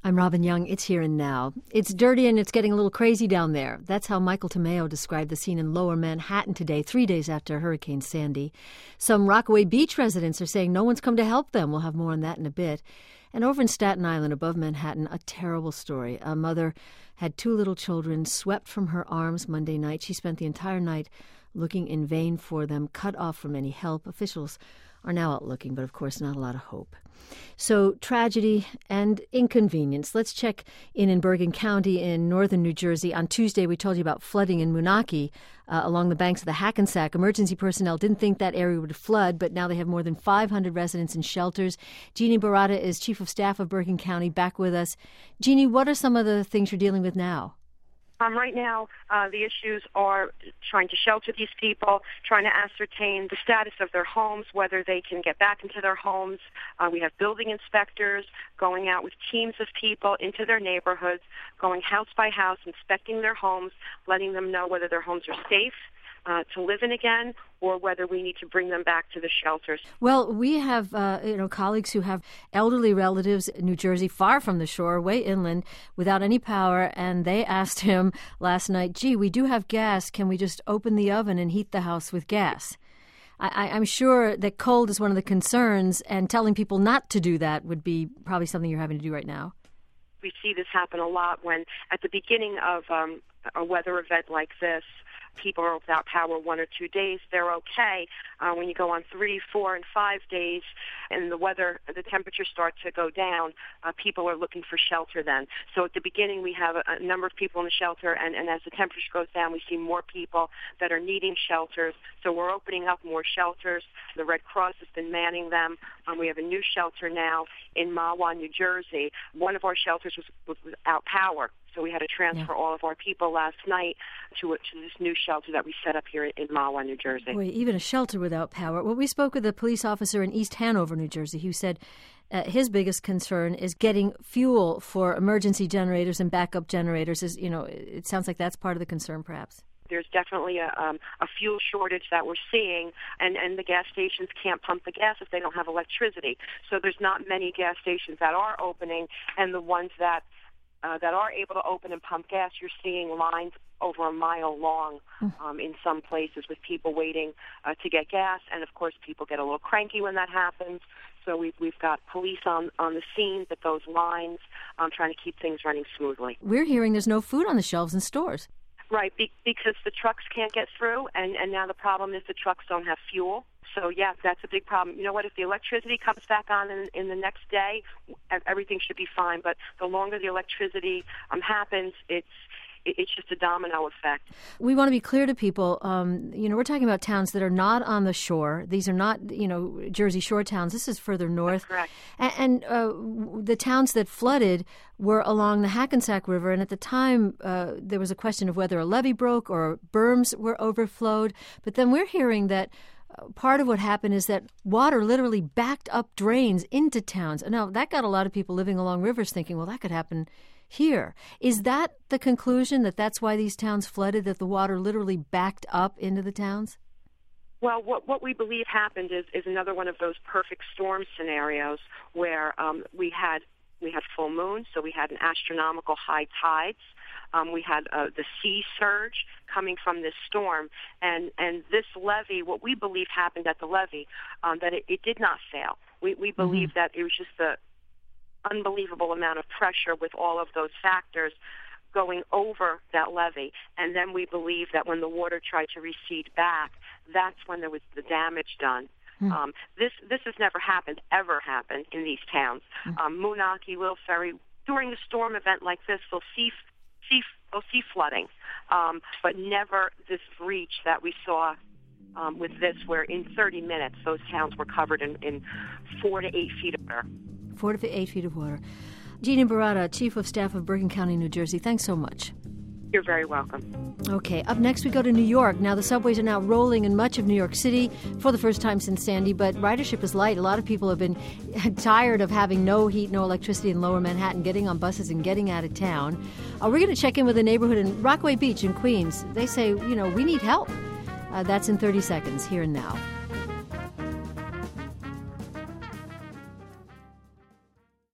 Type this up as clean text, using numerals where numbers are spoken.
I'm Robin Young. It's Here and Now. It's dirty and it's getting a little crazy down there. That's how Michael Tomeo described the scene in Lower Manhattan today, 3 days after Hurricane Sandy. Some Rockaway Beach residents are saying no one's come to help them. We'll have more on that in a bit. And over in Staten Island, above Manhattan, a terrible story. A mother had 2 little children swept from her arms Monday night. She spent the entire night looking in vain for them, cut off from any help. Officials are now out looking, but of course not a lot of hope. So tragedy and inconvenience. Let's check in Bergen County in northern New Jersey. On Tuesday, we told you about flooding in Moonachie along the banks of the Hackensack. Emergency personnel didn't think that area would flood, but now they have more than 500 residents in shelters. Jeannie Barata is Chief of Staff of Bergen County, back with us. Jeannie, what are some of the things you're dealing with now? Right now, the issues are trying to shelter these people, trying to ascertain the status of their homes, whether they can get back into their homes. We have building inspectors going out with teams of people into their neighborhoods, going house by house, inspecting their homes, letting them know whether their homes are safe to live in again, or whether we need to bring them back to the shelters. Well, we have colleagues who have elderly relatives in New Jersey, far from the shore, way inland, without any power, and they asked him last night, gee, we do have gas, can we just open the oven and heat the house with gas? I'm sure that cold is one of the concerns, and telling people not to do that would be probably something you're having to do right now. We see this happen a lot when, at the beginning of a weather event like this, people are without power 1 or 2 days, they're okay. When you go on 3, 4, and 5 days and the temperatures start to go down, people are looking for shelter then. So at the beginning we have a number of people in the shelter, and as the temperature goes down, we see more people that are needing shelters. So we're opening up more shelters. The Red Cross has been manning them. We have a new shelter now in Mahwah, New Jersey. One of our shelters was without power. So we had to transfer all of our people last night to this new shelter that we set up here in Mahwah, New Jersey. Boy, even a shelter without power. Well, we spoke with a police officer in East Hanover, New Jersey, who said his biggest concern is getting fuel for emergency generators and backup generators. It sounds like that's part of the concern, perhaps. There's definitely a fuel shortage that we're seeing, and the gas stations can't pump the gas if they don't have electricity. So there's not many gas stations that are opening, and the ones that are able to open and pump gas, you're seeing lines over a mile long in some places with people waiting to get gas. And, of course, people get a little cranky when that happens. So we've got police on the scene at those lines trying to keep things running smoothly. We're hearing there's no food on the shelves in stores. Right, because the trucks can't get through, and now the problem is the trucks don't have fuel. So, yeah, that's a big problem. You know what? If the electricity comes back on in the next day, everything should be fine. But the longer the electricity happens, it's just a domino effect. We want to be clear to people, we're talking about towns that are not on the shore. These are not, Jersey Shore towns. This is further north. That's correct. And the towns that flooded were along the Hackensack River. And at the time, there was a question of whether a levee broke or berms were overflowed. But then we're hearing that part of what happened is that water literally backed up drains into towns. Now, that got a lot of people living along rivers thinking, well, that could happen here. Is that the conclusion, that that's why these towns flooded, that the water literally backed up into the towns? Well, what we believe happened is another one of those perfect storm scenarios where we had full moon, so we had an astronomical high tides. We had the sea surge coming from this storm, and this levee, what we believe happened at the levee, that it did not fail. We believe that it was just the unbelievable amount of pressure with all of those factors going over that levee, and then we believe that when the water tried to recede back, that's when there was the damage done. This has never ever happened in these towns. Moonachie, Little Ferry, during a storm event like this, they'll see flooding, but never this breach that we saw with this, where in 30 minutes those towns were covered in 4 to 8 feet of water. 4 to 8 feet of water. Jeannie Barata, Chief of Staff of Bergen County, New Jersey, thanks so much. You're very welcome. Okay, up next we go to New York. Now, the subways are now rolling in much of New York City for the first time since Sandy, but ridership is light. A lot of people have been tired of having no heat, no electricity in Lower Manhattan, getting on buses and getting out of town. We're going to check in with a neighborhood in Rockaway Beach in Queens. They say, we need help. That's in 30 seconds, here and now.